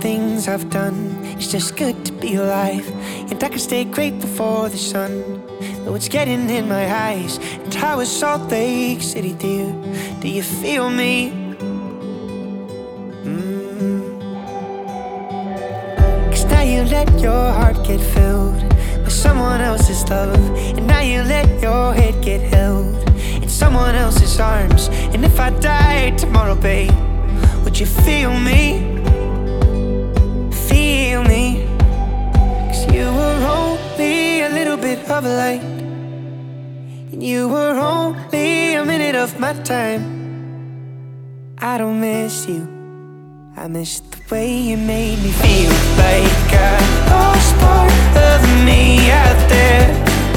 things I've done. It's just good to be alive, and I can stay grateful for the sun. Though it's getting in my eyes. And how is Salt Lake City, dear? Do you feel me? Cause now you let your heart get filled with someone else's love, and now you let your head get held in someone else's arms. And if I died tomorrow, babe, would you feel me? Feel me? Cause you were only a little bit of a light, and you were only a minute of my time. I don't miss you, I miss the way you made me feel like I lost part of me out there.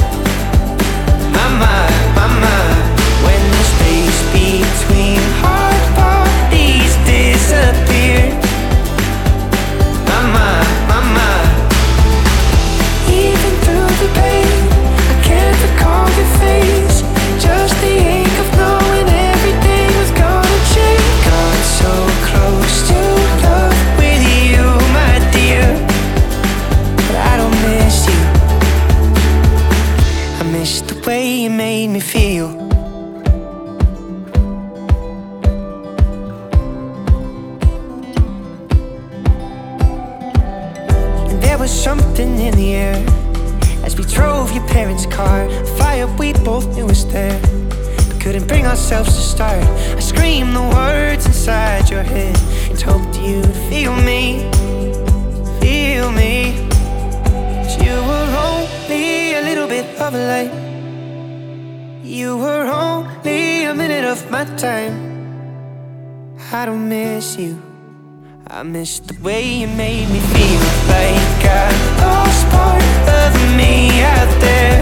My mind, when the space between heart bodies disappeared. My mind, even through the pain, I can't recall your face. Just the ache of knowing everything was gonna change. Got so close to love with you, my dear, but I don't miss you. I miss the way you made me feel. And there was something in the air as we drove your parents' car, a fire we both knew was there, but couldn't bring ourselves to start. I screamed the words inside your head and hoped you'd feel me, feel me. 'Cause you were only a little bit of a light, you were only a minute of my time. I don't miss you, I miss the way you made me feel like I lost part of me out there.